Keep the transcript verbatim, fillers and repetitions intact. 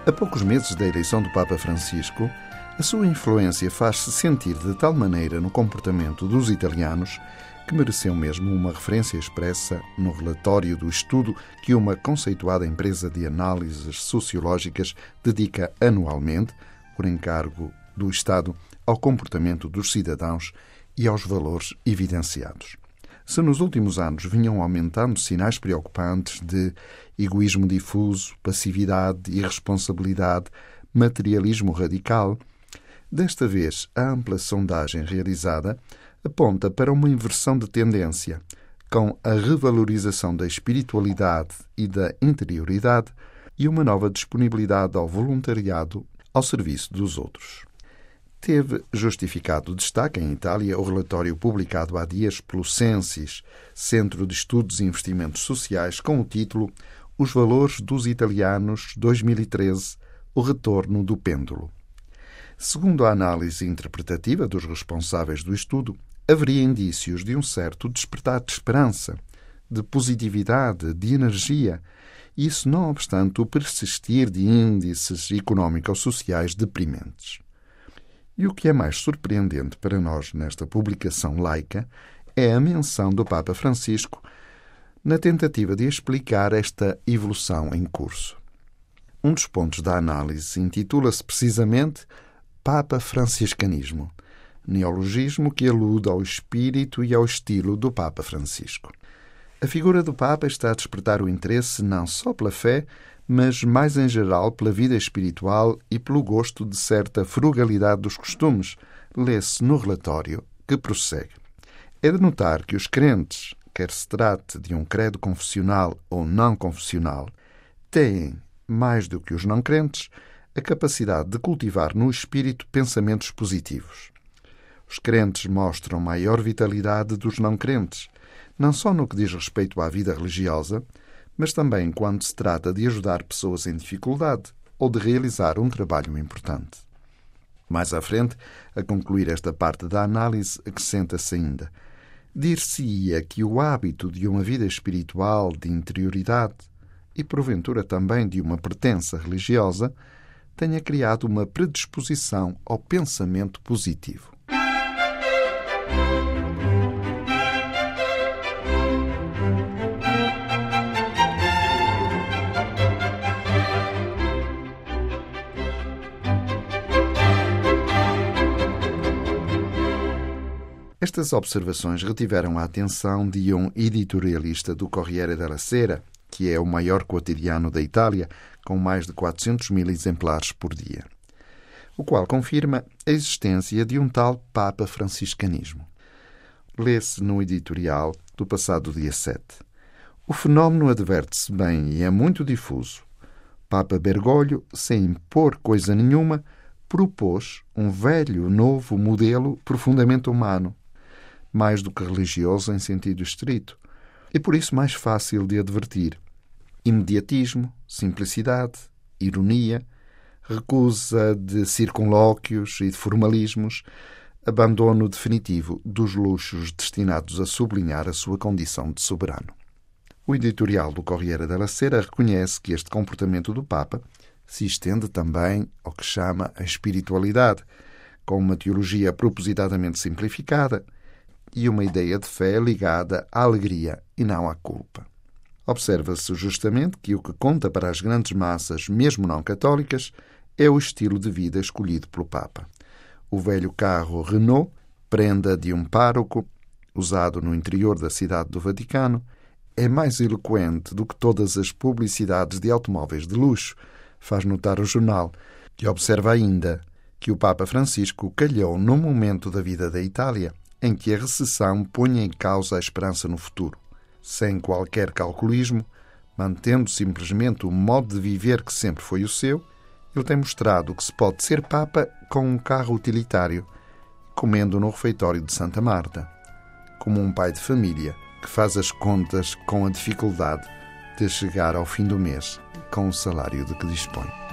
A poucos meses da eleição do Papa Francisco, a sua influência faz-se sentir de tal maneira no comportamento dos italianos que mereceu mesmo uma referência expressa no relatório do estudo que uma conceituada empresa de análises sociológicas dedica anualmente, por encargo do Estado, ao comportamento dos cidadãos e aos valores evidenciados. Se nos últimos anos vinham aumentando sinais preocupantes de egoísmo difuso, passividade, irresponsabilidade, materialismo radical, desta vez a ampla sondagem realizada aponta para uma inversão de tendência, com a revalorização da espiritualidade e da interioridade e uma nova disponibilidade ao voluntariado ao serviço dos outros. Teve justificado destaque em Itália o relatório publicado há dias pelo Censis, Centro de Estudos e Investimentos Sociais, com o título Os Valores dos Italianos dois mil e treze, o retorno do pêndulo. Segundo a análise interpretativa dos responsáveis do estudo, haveria indícios de um certo despertar de esperança, de positividade, de energia, isso não obstante o persistir de índices económico-sociais deprimentes. E o que é mais surpreendente para nós nesta publicação laica é a menção do Papa Francisco na tentativa de explicar esta evolução em curso. Um dos pontos da análise intitula-se precisamente Papa Franciscanismo, neologismo que alude ao espírito e ao estilo do Papa Francisco. A figura do Papa está a despertar o interesse não só pela fé, mas mais em geral pela vida espiritual e pelo gosto de certa frugalidade dos costumes, lê-se no relatório que prossegue. É de notar que os crentes, quer se trate de um credo confessional ou não confessional, têm, mais do que os não crentes, a capacidade de cultivar no espírito pensamentos positivos. Os crentes mostram maior vitalidade dos não crentes, não só no que diz respeito à vida religiosa, mas também quando se trata de ajudar pessoas em dificuldade ou de realizar um trabalho importante. Mais à frente, a concluir esta parte da análise, acrescenta-se ainda: dir-se-ia que o hábito de uma vida espiritual, de interioridade e, porventura, também de uma pertença religiosa, tenha criado uma predisposição ao pensamento positivo. Estas observações retiveram a atenção de um editorialista do Corriere della Sera, que é o maior quotidiano da Itália, com mais de quatrocentos mil exemplares por dia, o qual confirma a existência de um tal Papa Franciscanismo. Lê-se no editorial do passado dia sete. O fenómeno adverte-se bem e é muito difuso. Papa Bergoglio, sem impor coisa nenhuma, propôs um velho, novo modelo profundamente humano, mais do que religioso em sentido estrito, e por isso mais fácil de advertir. Imediatismo, simplicidade, ironia, recusa de circunlóquios e de formalismos, abandono definitivo dos luxos destinados a sublinhar a sua condição de soberano. O editorial do Corriere della Sera reconhece que este comportamento do Papa se estende também ao que chama a espiritualidade, com uma teologia propositadamente simplificada e uma ideia de fé ligada à alegria e não à culpa. Observa-se justamente que o que conta para as grandes massas, mesmo não católicas, é o estilo de vida escolhido pelo Papa. O velho carro Renault, prenda de um pároco, usado no interior da cidade do Vaticano, é mais eloquente do que todas as publicidades de automóveis de luxo, faz notar o jornal, que observa ainda que o Papa Francisco calhou num momento da vida da Itália em que a recessão punha em causa a esperança no futuro. Sem qualquer calculismo, mantendo simplesmente o modo de viver que sempre foi o seu, ele tem mostrado que se pode ser Papa com um carro utilitário, comendo no refeitório de Santa Marta, como um pai de família que faz as contas com a dificuldade de chegar ao fim do mês com o salário de que dispõe.